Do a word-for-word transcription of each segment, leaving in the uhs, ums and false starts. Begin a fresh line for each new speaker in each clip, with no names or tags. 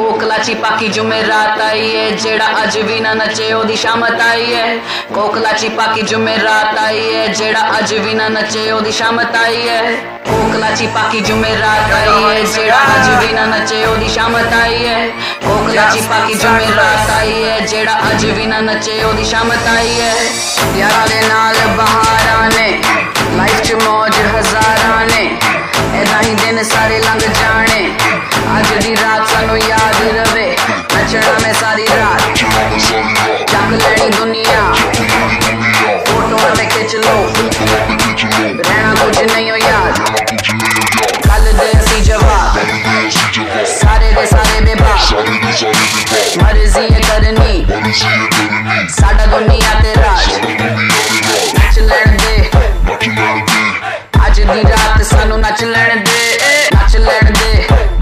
कोकलाची पाकी जुमेरात आई है जेड़ा अज भी ना नचे ओदी शामत आई है। कोकलाची पाकी जुमेरात आई है जेड़ा अज भी ना नचे ओदी शामत आई है। कोकलाची पाकी जुमेरात आई है जेड़ा अज भी ना नचे ओदी शामत आई है। कोकलाची पाकी जुमेरात आई है जेड़ा अज भी ना नचे ओदी शामत आई है। यारा दे नाल बहारां ने लाइफ च मौज हजारां ने ऐदा ही दिन सारे लंघ जाने अज दी रात सानू याद रवे नचना में सारी रात चक लेनी दुनिया फोटो ते खिच लो रहना कुछ नहीं हो याद कल दे सी जवाब सारे दे सारे बेबाक मर्जी है करनी साडा दुनिया ते राज नच लैण दे अज दी रात सानू नच लैण दे नच लैण दे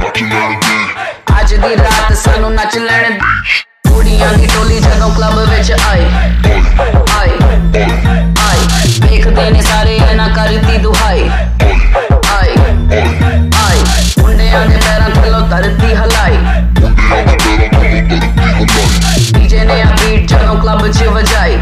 अज दी रात सानू नच लैण दे। कुड़ियां दी टोली जदों क्लब विच आई आई आई देखदे ने सारे ना करदी दुहाई आई आई मुंडियां दे पैरां थल्लों धरती हलाई डीजे ने बीट जदों क्लब च वजाई।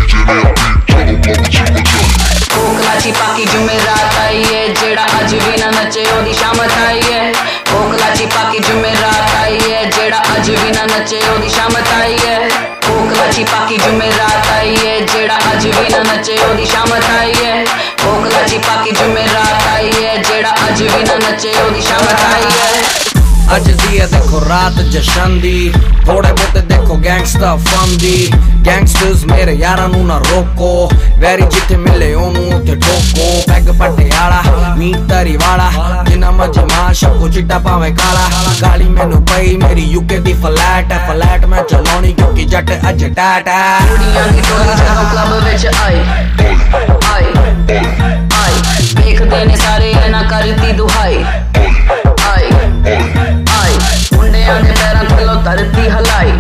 कोकलाची पाकी जुमेरात आई है जेड़ा अज भी ना नचे ओदी शामत आई है। कोकलाची पाकी जुमेरात आई है जेड़ा अज भी ना नचे ओदी शामत आई है। कोकलाची पाकी जुमेरात आई है जेड़ा अज भी ना नचे ओदी शामत आई है। कोकलाची पाकी जुमेरात आई है जेड़ा अज भी ना नचे ओदी शामत आई है।
अज दी है देखो रात जशन दी थोड़े बहुते देखो गैंगस्टर फन दी गैंगस्टर्स मेरे यारां नू ना रोको वैरी जिथे मिले ओनू उथे ठोको पैग पटियाला मीट तरी वाला जिन्ना मजे मां शको चिट्टा पावे काला गाली मैनू पई मेरी यूके दी फ्लैट है फ्लैट मैं चलाउणी क्योंकि जट अज टाट है।
कुड़ियां दी टोली जदों क्लब विच आई आई आई देखदे ने सारे ना करदी दुहाई आई आई मुंडियां दे पैरां थल्लों धरती हलाई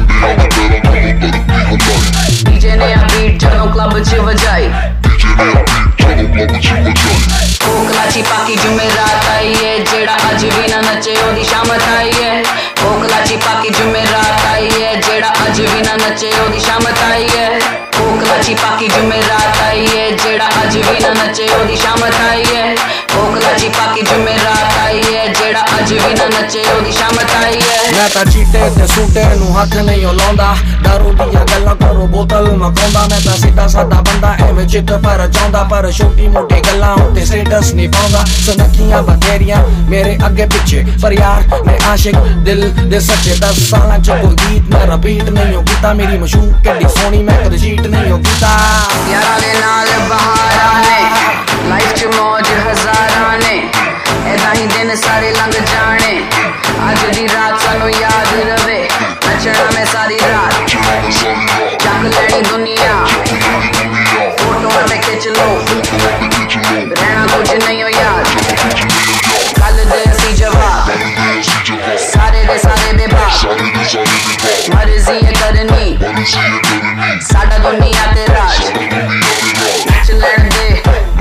डीजे ने बीट जदों क्लब च वजाई। कोकलाची पाकी जुमेरात आई है जेड़ा अज भी ना नचे ओदी शामत आई है। कोकलाची पाकी जुमेरात आई है जेड़ा अज भी ना नचे ओदी शामत आई है। कोकलाची पाकी जुमेरात आई है जेड़ा अज भी ना नचे ओदी शामत आई है। कोकलाची पाकी जुमेरात आई है जेड़ा अज भी ना नचे ओदी शामत आई है।
मैं तां चीटे ते सूटे नू हथ नहीं लाउंदा दारू दियां गल्लां करो बोतल मकाउंदा मैं तां सीधा सादा बंदा एवें चित पर चाहुंदा पर छोटी मोटी गल्लां उत्ते स्टेटस नहीं पाउंदा सुनखियां बथेरियां मेरे अगे पिछे पर यार मैं आशिक दिल दे सच्चे दस सालां च कोई गीत मैं रिपीट नहीं हो कीता मेरी मशहूर कड्डी सोनी मैं कदे चीट नहीं हो कीता।
यारां दे नाल बहारां ने लाइफ च मौज हजारां ने ऐदा ही दिन सारे लंघ जाने अज दी रात सानू याद रवे नचना में सारी रात चक लेनी दुनिया फोटो ते खिच लो रहना कुछ नहीं हो याद कल दे सी जवाब सारे दे सारे बेबाक मर्जी है करनी साडा दुनिया ते राज नच लैण दे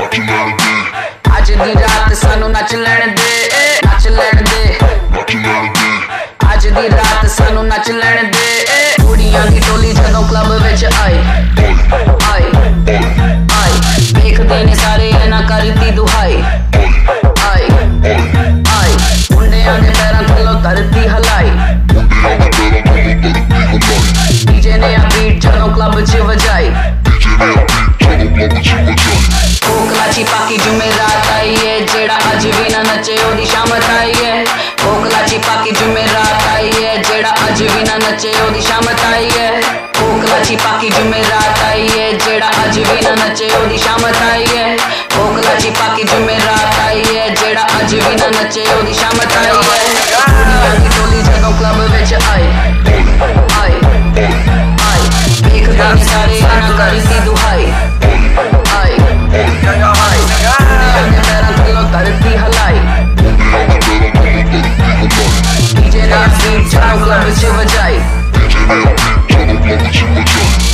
अज दी रात सानू नच लैण दे नच लैण दे अज दी रात सानू नच लैण दे। कुड़ियां दी टोली जदों क्लब विच आई आई आई देखदे ने सारे ना करदी दुहाई आई आई मुंडियां दे पैरां थल्लों धरती हलाई डीजे ने बीट जदों क्लब च वजाई। कोकलाची पाकी जुमेरात आई है जेड़ा अज भी ना नचे ओदी शामत आई है। कोकलाची पाकी जुमेरात आई है जेड़ा अज भी ना नचे ओदी शामत आई है। कोकलाची पाकी जुमेरात आई है जेड़ा अज भी ना नचे ओदी शामत आई है। कोकलाची पाकी जुमेरात आई है जेड़ा अज भी ना नचे ओदी शामत आई है। कुड़ियां दी टोली जदों क्लब विच आई आई आई देखदे ने सारे ना करदी दुहाई आई आई मुंडियां दे पैरां थल्लों धरती हलाई डीजे ने बीट जदों क्लब च वजाई।